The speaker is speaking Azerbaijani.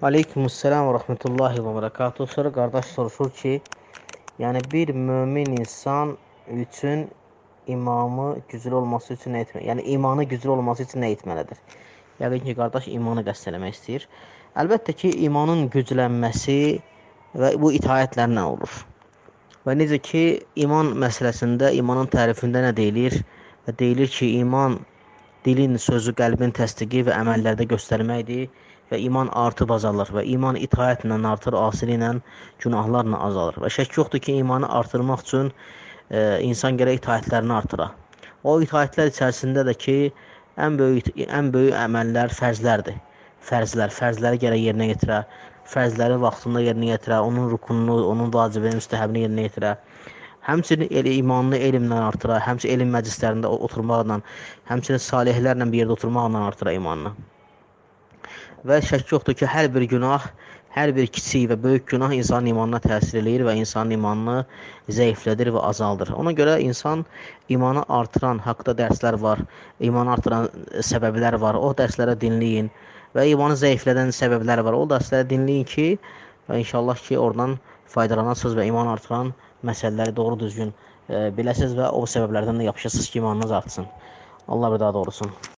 Aleykümselam və rəhmətullahi və bərəkatuhu. Sonra qardaş soruşur ki, yəni bir mömin insan üçün imamı güclü olması üçün nə etməlidir? Yəni imanı güclü olması üçün nə etməlidir? Yəqin ki, qardaş imanı qəsd eləmək istəyir. Əlbəttə ki, imanın güclənməsi və bu itaətlərlə olur. Və necə ki, iman məsələsində, imanın tərifində nə deyilir? Və deyilir ki, iman dilin, sözü, qəlbin təsdiqi və əməllərdə göstərməkdir. Və iman artıb azalır və iman itaətlə artır, asili ilə, günahlarla azalır. Və şək yoxdur ki, imanı artırmaq üçün insan gərək itaətlərini artıra. O itaətlər içərisində də ki, ən böyük əməllər fərzlərdir. Fərzləri gərək yerinə yetirə, fərzləri vaxtında yerinə yetirə, onun rukununu, onun vacibini, müstəhəbini yerinə yetirə. Həmçinin imanını elmlə artıra, həmçinin elm məclislərində oturmaqla, həmçinin salihlərlə bir yerdə oturmaqla artıra imanını. Və şək yoxdur ki, hər bir günah, hər bir kiçik və böyük günah insanın imanına təsir eləyir və insanın imanını zəiflədir və azaldır. Ona görə insan imanı artıran haqda dərslər var, imanı artıran səbəblər var, o dərslərə dinləyin və imanı zəiflədən səbəblər var, o dərslərə dinləyin ki, və inşallah ki, oradan faydalanasınız və imanı artıran məsələləri doğru düzgün biləsiniz və o səbəblərdən də yapışasınız ki, imanınız artsın. Allah rıda doğrusun.